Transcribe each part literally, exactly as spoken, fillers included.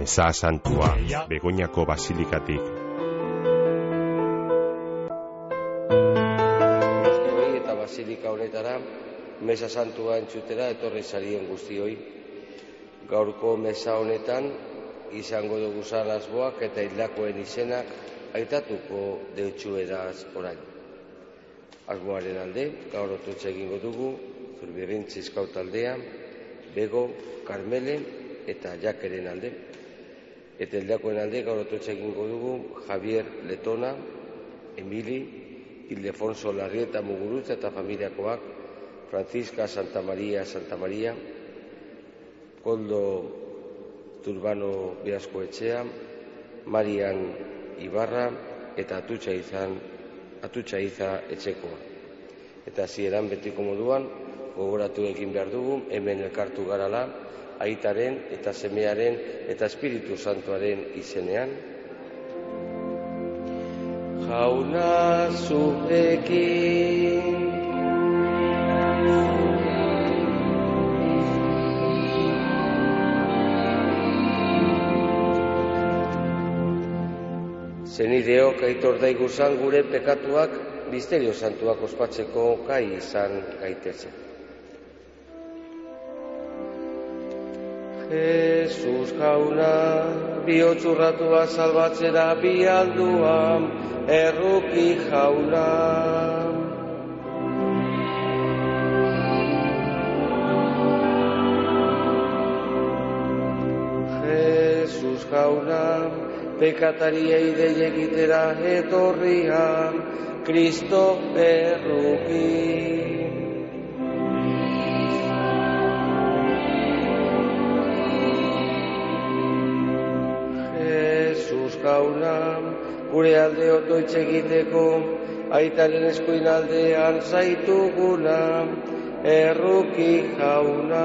Meza Santua, Begoñako Basilikatik. Eta Basilika honetara, Meza Santua entzutera etorri zarien guztioi. Gaurko meza honetan, izango dugu sarrasboak eta hildakoen izenak aitatuko deutsueraz orain. Asmoaren alde, gaur ototxe egingo dugu, Zurbirrintz Zizkau taldea, Bego, Karmele eta Jakeren alde. Eta hildakoen alde, gaur ototxe egingo dugu, Javier Letona, Emili, Ildefonso Larrieta Mugurutza eta familiakoak, Francisca Santa Maria Santa Maria, Koldo Turbano Beasko Etxea, Marian Ibarra eta Atutxa Izan, Atutxa Iza Etxekoa. Eta hasieran betiko moduan, gogoratu egin behar dugu, hemen elkartu garala, Aitaren eta Semearen eta Espiritu Santuaren izenean. Jauna zurekin zenideok aitor daiguzan gure pekatuak misterio santuak ospatzeko gai izan gaitezen. Jesus jauna, bihotzurratua salbatzera bialduan, erruki jauna. Jesus jauna, pekatariei dei egitera etorrian, Kristo erruki. Jesus jauna, gure alde otoitz egiteko, Aitaren eskuin aldean zaituguna, erruki jauna.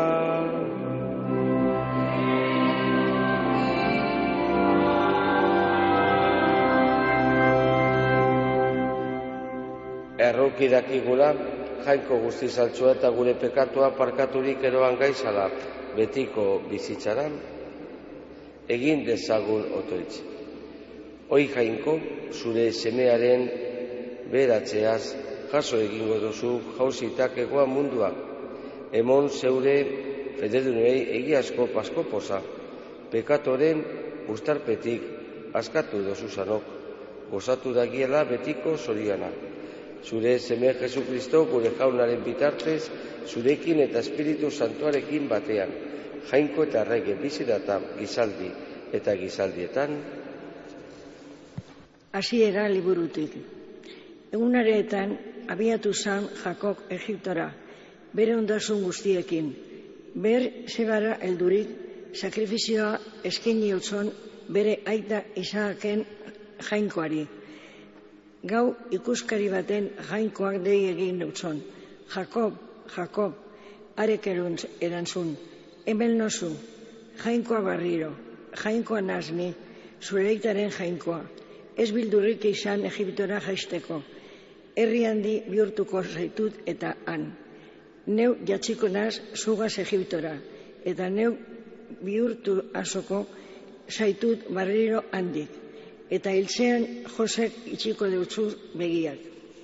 Erruki dakigula, jainko guzti saltzua eta gure pekatua parkaturik eroan gaizala betiko bizitzaran, egin dezagun otoitz. Hoi jainko, zure semearen beratzeaz jaso egingo duzu jauzitak egoa mundua, emon zeure fededunei egiazko paskopoza, pekatoren ustarpetik askatu dozuzanok, gozatu dagiela betiko zoriana. Zure seme Jesukristo gure jaunaren bitartez, zurekin eta Espiritu Santuarekin batean, jainko eta errege bizidata gizaldi eta gizaldietan. Hasiera liburutik. Egunareetan abiatu zan Jakob Egiptora, bere ondasun guztiekin. Ber Sebara heldurik sakrifizioa eskaini utzon bere aita Isaaken jainkoari. Gau ikuskari baten jainkoak dei egin utzon. Jakob, Jakob, arek erantzun, hemen nozu, jainkoa barriro, jainkoa nazni, zure aitaren jainkoa, ez bildurrik izan Egiptora jaisteko, herri handi bihurtuko zaitut eta han. Neu jatziko naz zugaz Egiptora, eta neu bihurtu azoko zaitut barriro handik. Eta hiltzean Josek itxiko deutzu begiak.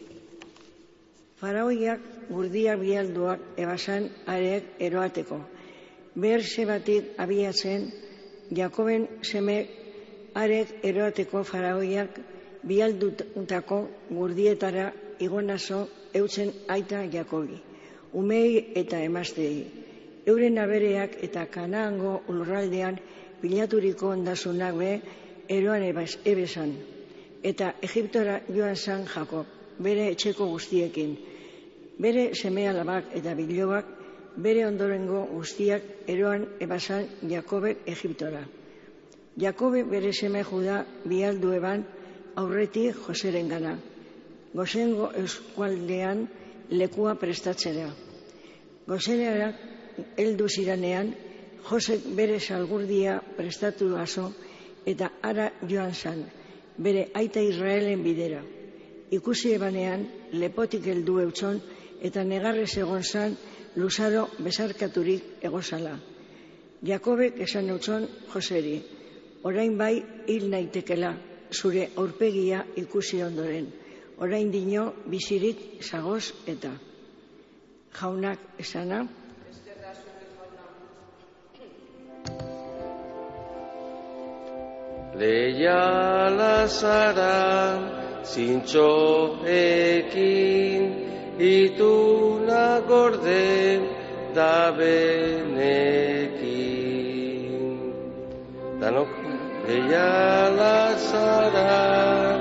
Faraoiak gurdiak bialduak ebasan areek eroateko. Behar zebatit abiatzen, Jakoben seme areek eroateko faraoiak bialdutako gurdietara igonazo eutzen aita Jakobi. Umei eta emaztei. Euren abereak eta Kanaango lurraldean bilaturiko ondasunak be, eroan ebesan, eta Egiptora joan zan Jakob, bere etxeko guztiekin, bere seme alabak eta bilobak, bere ondorengo guztiak eroan ebasan Jakobek Egiptora. Jakobe bere seme Juda bialdu eban aurretik Joseren gana, Gosengo eskualdean lekua prestatzera. Gosenerak heldu ziranean, Josek bere salgurdia prestatu aso, eta ara joan zan, bere aita Israelen bidera. Ikusi ebanean, lepotik heldu eutzon, eta negarrez egon zan, luzaro besarkaturik egozala. Jakobek esan eutzon Joseri, Orain bai hil naitekela, zure aurpegia ikusi ondoren. Orain dino bizirik zagoz eta. Jaunak esana. Leiala zara zintxoekin, ituna gorde da benekin. Danok, leiala zara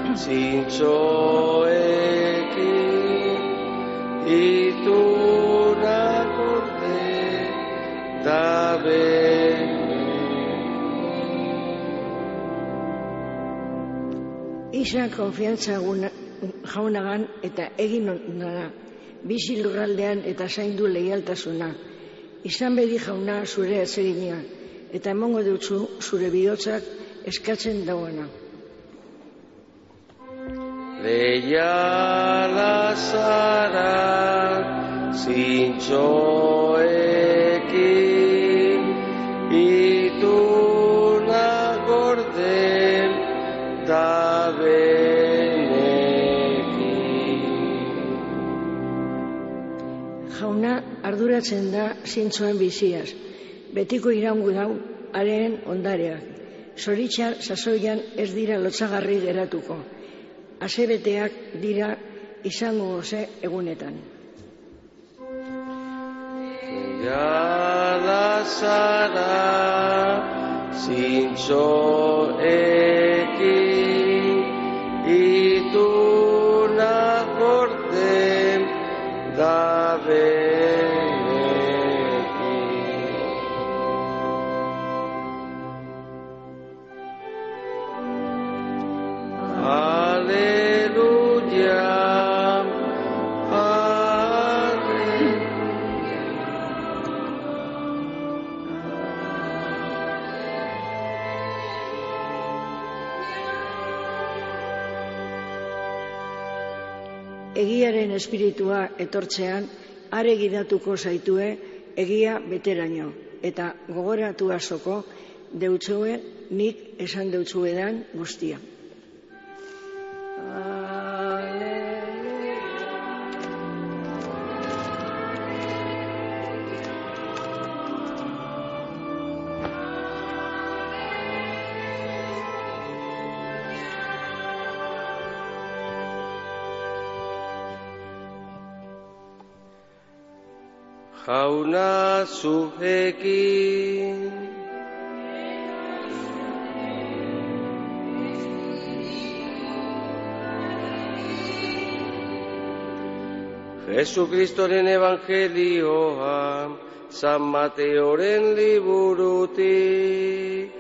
zintxoekin, ituna gorde da benekin. Izan konfiantza jaunagan eta egin ondana, bizi lurraldean eta zaindu leialtasuna. Izan bedi jauna zure atsegina, eta emongo dutzu zure bihotzak eskatzen dauana. Leiala zara zintxoekin, ituna gorde da benekin. Jauna arduratzen da zintzoen biziaz, betiko iraungu dau haren ondareak. Zoritxar sasoian ez dira lotsagarri geratuko, asebeteak dira izango goze egunetan. Leiala zara zintxoekin, ituna gorde da benekin. Aleluya, Egiaren espiritua etortzean, are gidatuko zaitue egia beteraino, eta gogoratu azoko deutzue nik esan deutzuedan guztia. Jauna zuekin, Jesukristoren evangelioa, San Mateoren liburutik.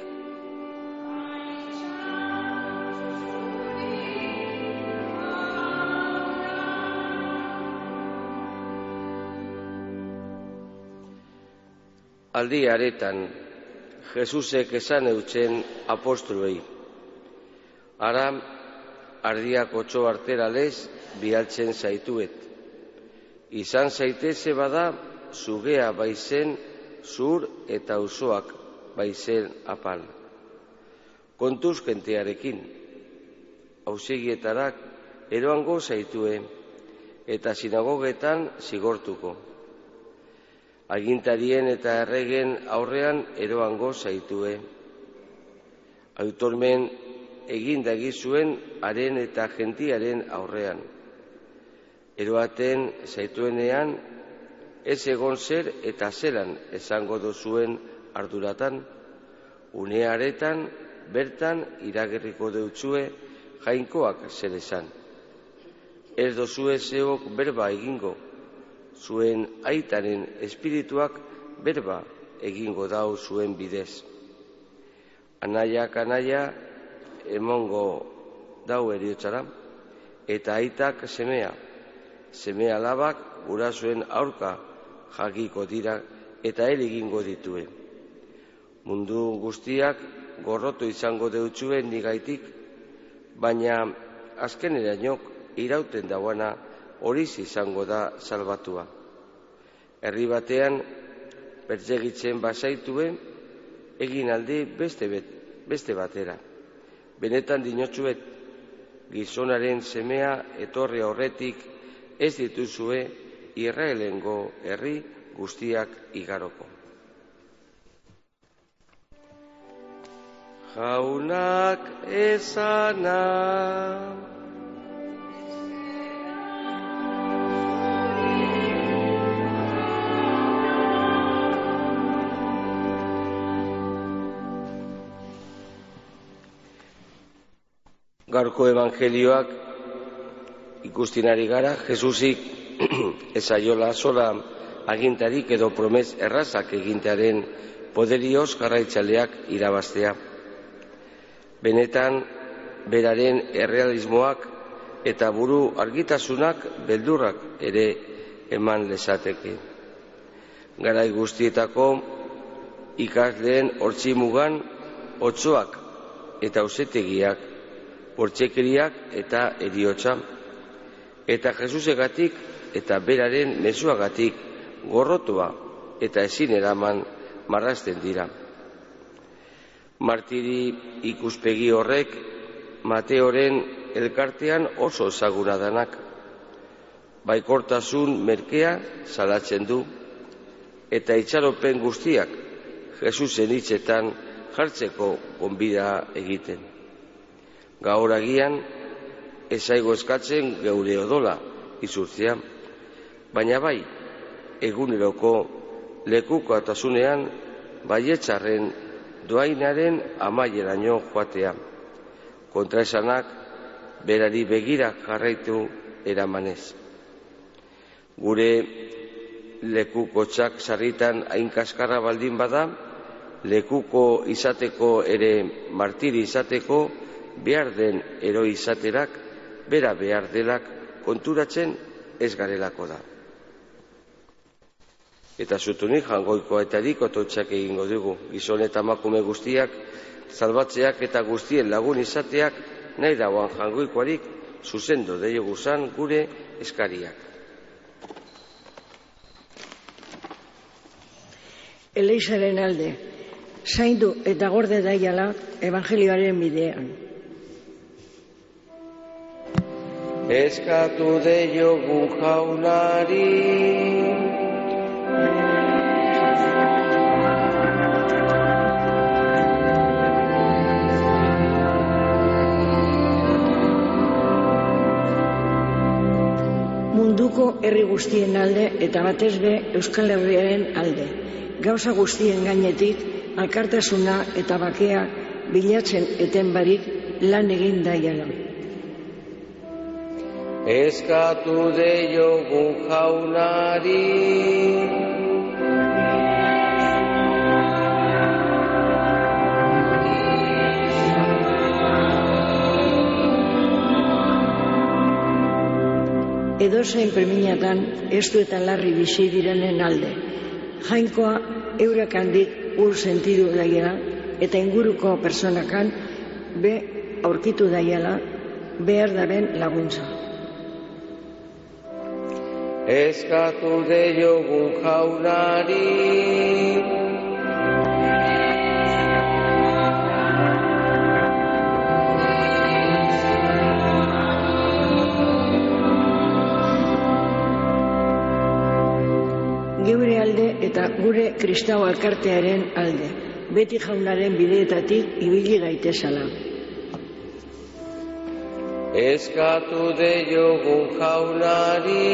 Aldi aretan, Jesusek esan eutzen apostoluei. Ara, ardiak otso arteralez bialtzen zaituet. Izan zaiteze bada, zugea baizen zur eta usoak baizen apal. Kontuz jentearekin, auzigietarak eroango zaitue eta sinagogetan zigortuko. Agintarien eta erregen aurrean eroango zaitue. Autormen egindagizuen haren eta gentiaren aurrean. Eroaten zaituenean, ez egon zer eta zelan esango dozuen arduratan, unearetan bertan iragerriko deutzue jainkoak zer esan. Ez dozue zeok berba egingo, zuen aitaren espirituak berba egingo dau zuen bidez. Anaiak anaia emongo dau eriotzara, eta aitak semea, semea alabak gurasoen aurka jakiko dira eta hel egingo ditue. Mundu guztiak gorroto izango deutzuen nigaitik, baina azkenerainok irauten dauana horiz izango da salbatua. Herri batean pertsegitzen bazaitue, egin aldi beste bet beste batera. Benetan dinotsuet, gizonaren semea etorri aurretik ez dituzue Israelengo herri guztiak igaroko. Jaunak esana Gaurko evangelioak ikusten ari gara, Jesusik ezaiola sola agintarik edo promes errazak egintearen poderioz jarraitzaileak irabaztea. Benetan, beraren errealismoak eta buru argitasunak beldurrak ere eman lezateke. Garai guztietako ikasleen hortzimugan otsoak eta ausetegiak, bortxekeriak eta heriotza, eta Jesusegatik eta beraren mezuagatik gorrotua eta ezin eraman marrazten dira. Martiri ikuspegi horrek Mateoren elkartean oso ezaguna danak, baikortasun merkea salatzen du, eta itxaropen guztiak Jesusen hitzetan jartzeko gonbida egiten. Gaur agian ez zaigu eskatzen geure odola izurtzea, baina bai eguneroko lekukotasunean baietxarren doainaren amaieraino joatea, kontraesanak berari begira jarraitu eramanez. Gure lekukotxak sarritan hain kaskarra baldin bada, lekuko izateko ere martiri izateko behar den eroi izaterak, bera behar delak konturatzen ez garelako da. Eta zutunik jangoikoa eta dikototxak egingo dugu, gizon eta emakume guztiak, salbatzeak eta guztien lagun izateak, nahi dauan jangoikoarik zuzendo deiogu zan gure eskariak. Elizaren alde, zaindu eta gorde daiala evangelioaren bidean. Eskatu deiogu jaunari, munduko herri guztien alde eta batez be Euskal Herriaren alde. Gauza guztien gainetik alkartasuna eta bakea bilatzen eten barik lan egin daiala. Eskatu deiogu jaunari, edozein premiatan estu eta larri bizi direnen alde. Jainkoa eurak handik ur sentidu daiela eta inguruko personakan be aurkitu daiela behar daren laguntza. Eskatu deiogu jaunari, geure alde eta gure kristau alkartearen alde, beti jaunaren bideetatik ibili gaitezala. Eskatu deiogu jaunari,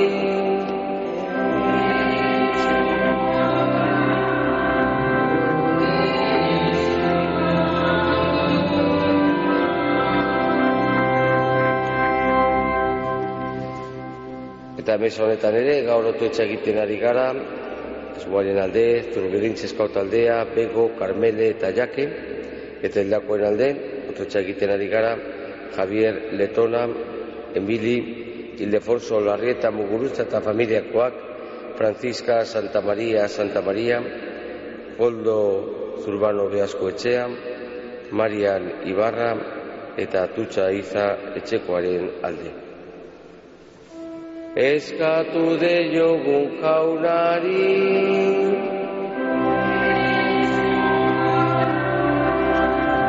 eta mesa honetan ere gaur otoetxa egiten ari gara, Esmoaren alde, Zurberintzesko taldea, Bego, Karmele eta Jake, eta Hildakoen alde, otoetxa egiten ari gara, Javier Letona, Emili, Ildefonso Larrieta Muguruza eta familiakoak, Francisca Santa Maria Santa Maria, Koldo Zurbano Beasko Etxea, Marian Ibarra eta Atutxa Iza etxekoaren alde. Eskatu deiogu jaunari,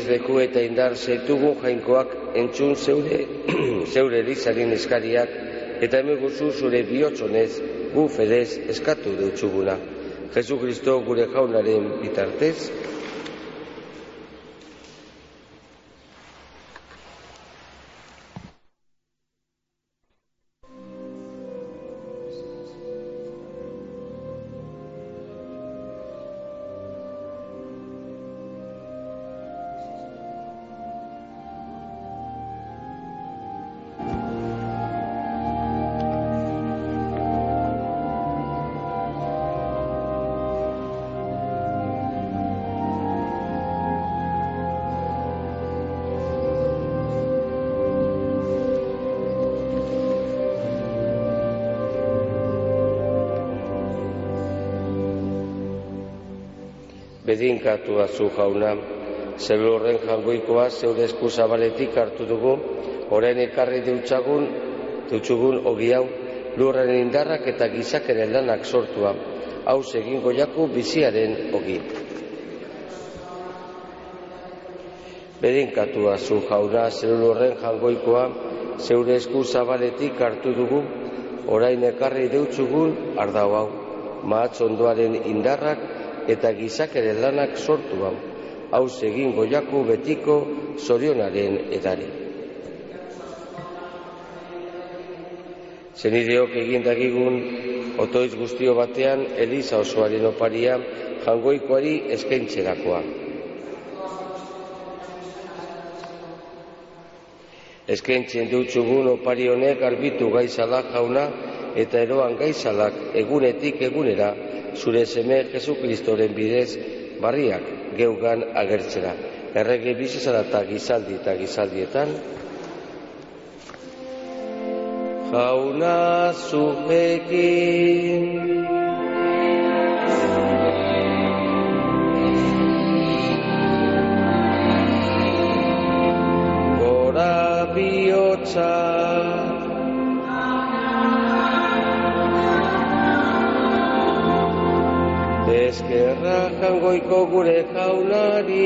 ez leku eta indar zeitugun jainkoak entzun zeure, zeure elizaren eskariak, eta hemen guzu zure bihotzonez gu fedez eskatu dutxuguna. Jesu Kristo gure jaunaren bitartez. Bedinkatua zu jauna, zelurren jangoikoa zeure esku zabaletik hartu dugu, orain ekarri deutsagun, deutsugun ogi hau, lurren indarrak eta gizakeren lanak sortua, hau egingo jaku biziaren ogi. Bedinkatua zu jauna, zelurren jangoikoa zeure esku zabaletik hartu dugu, orain ekarri deutsugun ardau hau, mahatz ondoaren indarrak eta gizakeren lanak sortu hau, hau egingo jaku betiko zorionaren edari. Zenideok egindagigun otoiz guztio batean Eliza osoaren oparia jangoikoari eskaintzerakoa. Eskaintzen dutzugun opari honek garbitu gaizala jauna eta eroan gaizalak egunetik egunera zure seme Jesu Kristoren bidez barriak geugan agertzera. Errege bizizara eta gizaldi eta gizaldietan. Jauna zuekin gora bihotza eskerra jangoiko gure jaunari.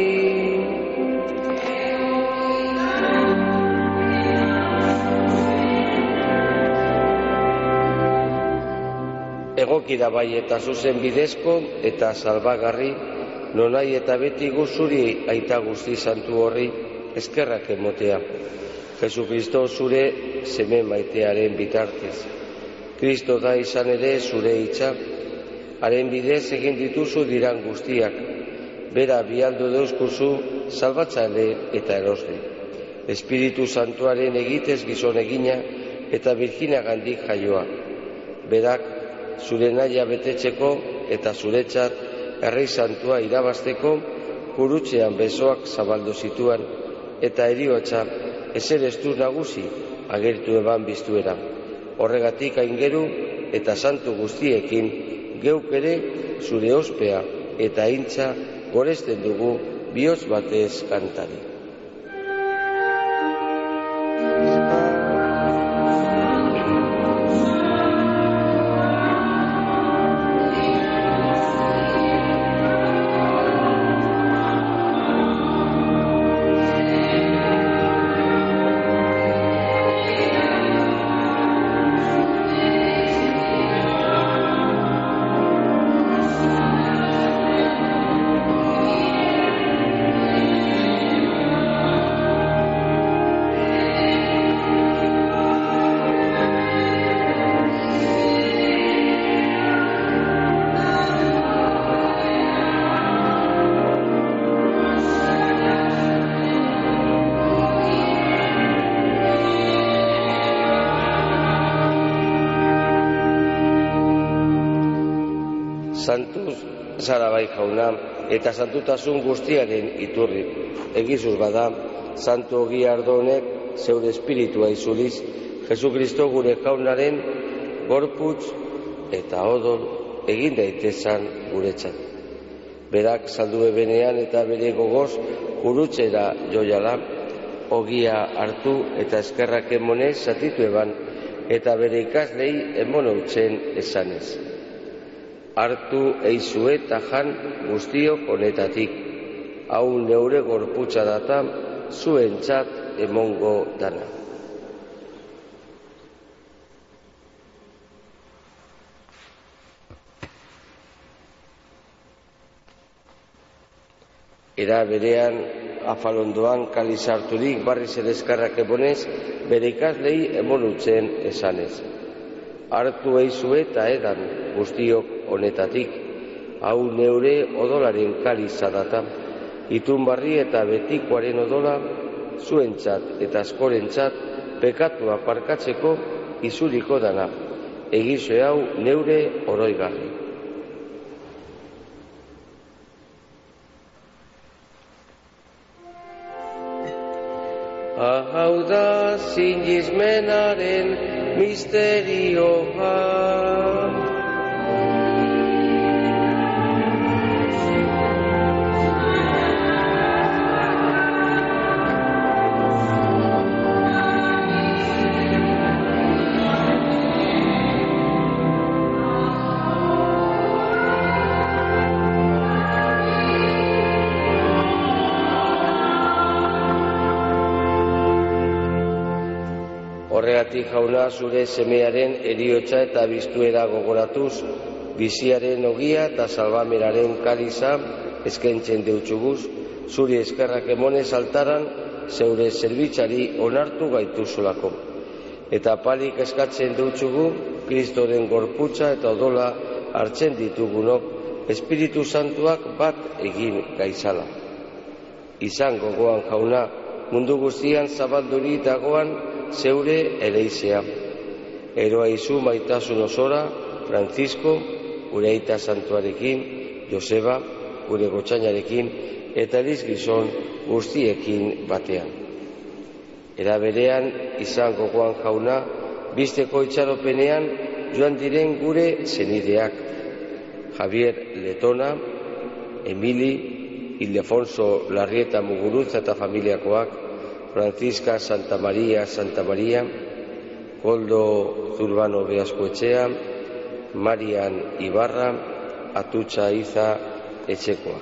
Egokira bai eta zuzen bidezko eta salbagarri, nonai eta beti guzuri aita guzti santu horri eskerrak emotea. Jesu Kristo zure seme maitearen bitartez. Kristo da izan ere zure hitza, haren bidez egin dituzu diran guztiak, bera bialdu deuskuzu salbatzaile eta erosle. Espiritu Santuaren egitez gizon egina eta Virginagandik jaioa. Berak zure nahia betetzeko eta zuretzat Errei Santua irabazteko gurutzean besoak zabaldu zituan eta heriotza ezerestu nagusi agertu eban biztuera. Horregatik aingeru eta santu guztiekin geuk ere zure ospea eta aintza goresten dugu bihotz batez kantari. Santuz zara bai jauna, eta santutasun guztiaren iturri. Egizuz bada, santu ogi ardo honek zeure espiritua izuliz, Jesu Kristo gure jaunaren gorputz eta odol egin daitezan guretzat. Berak saldu ebenean eta bere gogoz gurutzera joiala, ogia hartu eta eskerrak emonez zatitu eban, eta bere ikaslei emona utzen esanez. Hartu eizue eta jan guztiok honetatik. hau neure gorputza data, zuentzat emongo dana. Era berean, afalondoan kaliz harturik barriz ere eskarrak emonez, bere ikaslei emon utzen esanez. Hartu eizue eta edan guztiok honetatik, hau neure odolaren kaliza data, itunbarri eta betikoaren odola, zuentzat eta askorentzat pekatua parkatzeko izuriko dana, egizue hau neure oroigarri. Hau da sinismenaren misterioa. Horregatik jauna zure semearen eriotza eta biztuera gogoratuz, biziaren ogia eta salbameraren kaliza eskaintzen deutxuguz, zuri eskerrak emonez altaran zeure zerbitzari onartu gaituzulako. Eta palik eskatzen deutxugu, Kristoren gorputza eta odola hartzen ditugunok, Espiritu Santuak bat egin gaizala. Izan gogoan jauna, mundu guztian zabalduri dagoan zeure ereizea. Eroa izu maitasun osora, Francisco, gure aita santuarekin, Joseba, gure gotxainarekin, eta eliz gizon guztiekin batean. Era berean, izan gogoan jauna, bizteko itxaropenean joan diren gure zenideak. Javier Letona, Emili, Ildefonso Larrieta Muguruza eta familiakoak, Francisca Santa Maria Santa Maria, Koldo Zurbano Beazkoetxea, Marian Ibarra, Atutxa Iza Etxekoa.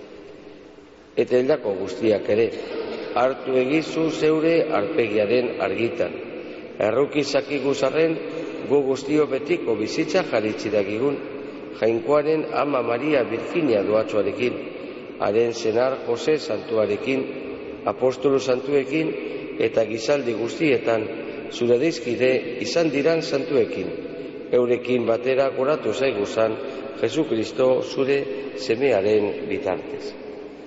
Eta heldako guztiak ere, hartu egizu zeure arpegiaren argitan. Erruki guzarren gu guztio betiko bizitza jaritzidagigun, Jainkoaren ama Maria Virginia doatxoarekin, haren senar Jose Santuarekin, apostolu santuekin eta gizaldi guztietan zure dizkide izan diran santuekin. Eurekin batera goratu zaiguzan Jesu Kristo zure semearen bitartez.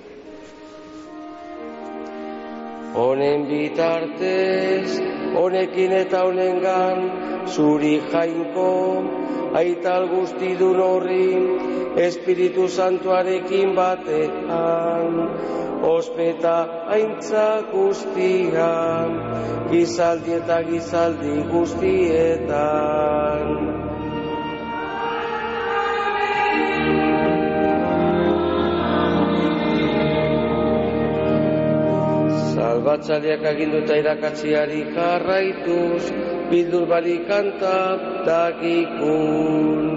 Honen bitartez, honekin eta honengan, zuri Jainko, aital guztidun horri, Espiritu Santuarekin batean, ospeta aintza guztian, gizaldi eta gizaldi guztietan. Salbatzaileak aginduta irakatziari jarraituz, bildur bari kanta dakikun.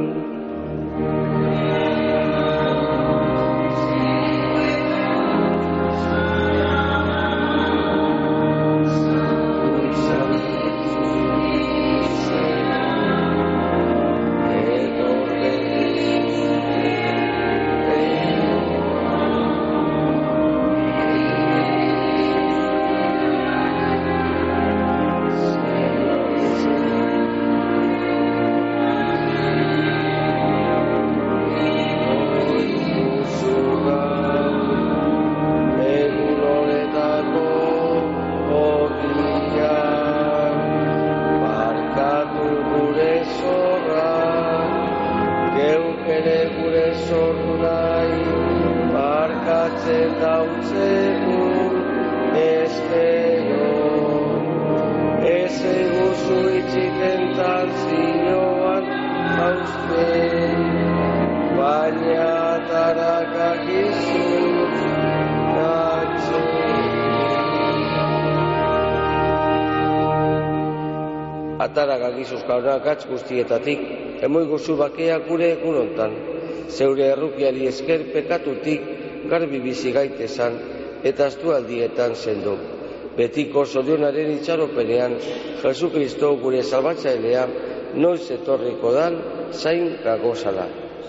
Atara gagizuz kauna gatz guztietatik, emoi gozu bakea gure egunontan, zeure errukiari esker pekatutik garbi bizi gaitezan eta astualdietan sendo. Betiko zorionaren itxaropenean, Jesu Kristo gure salbatzailea noiz etorriko dan zain gagozala.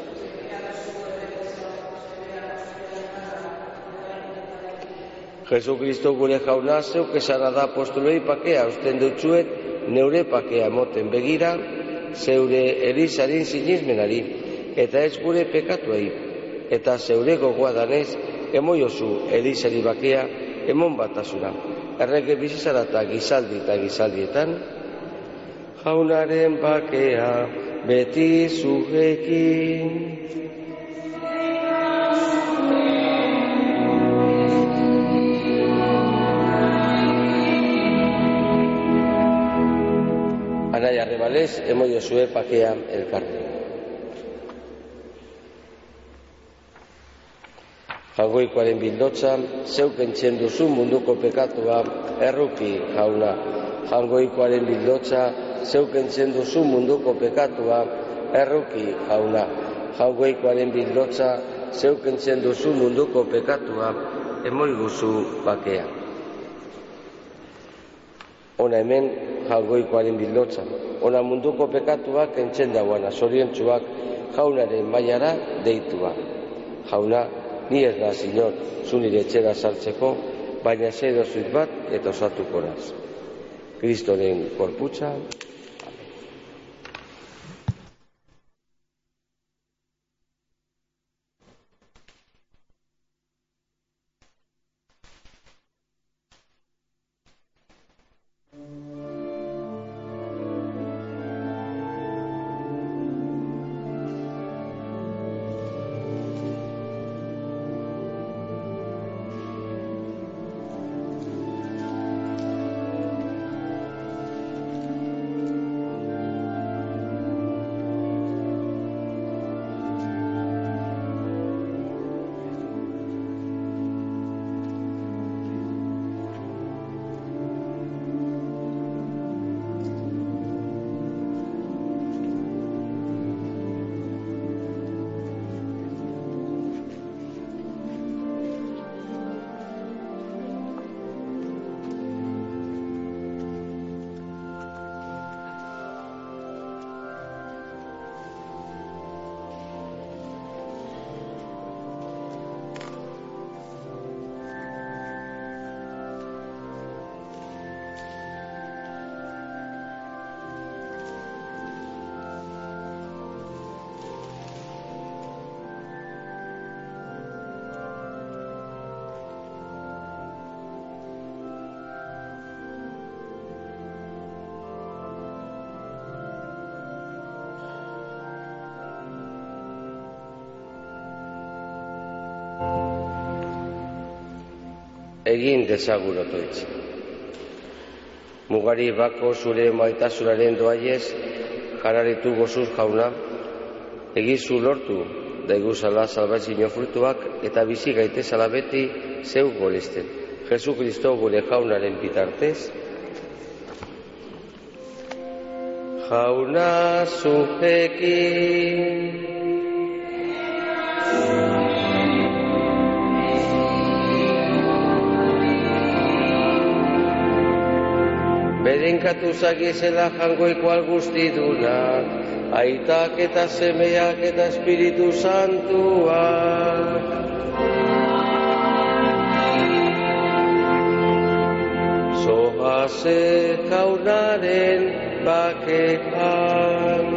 Jesu Kristo gure jauna zeuk esana da apostolei pakea usten dutzuet neure pakea moten begira, zeure Elizaren sinismenari, eta ez gure pekatuei, eta zeure gogoa danez, emoiozu Elizari bakea, emon batasuna. Errege bizizarata gizaldi eta gizaldietan, jaunaren bakea beti zuekin. Anai arrebalez, emoiozue pakea elkarri. Jangoikoaren bildotza, zeuk entzien duzu munduko pekatua, erruki jauna. Jangoikoaren bildotza, zeuk entzien duzu munduko pekatua, erruki jauna. Jangoikoaren bildotza, zeuk entzien duzu munduko pekatua, emoiguzu bakea. Ona hemen jangoikoaren bildotza. Ona munduko pekatuak entzen dauana, zoriontsuak jaunaren mailara deitua. Jauna, ni ez da zinor, zu nire etxera sartzeko, baina zedozuit bat eta osatuko naz. Kristoren korputza. Egin dezagun otoitz. Mugari bako zure maitasunaren doaiez, jararitu gozuz jauna, egizu lortu daiguzala salbatzino frutuak eta bizi gaitezala beti zeu golesten. Jesu Kristo gure jaunaren bitartez. Jauna zuekin. Berenkatu zagizela jangoiko algustidunak, aitak eta semeak eta Espiritu Santuak. Zoaze jaunaren bakean.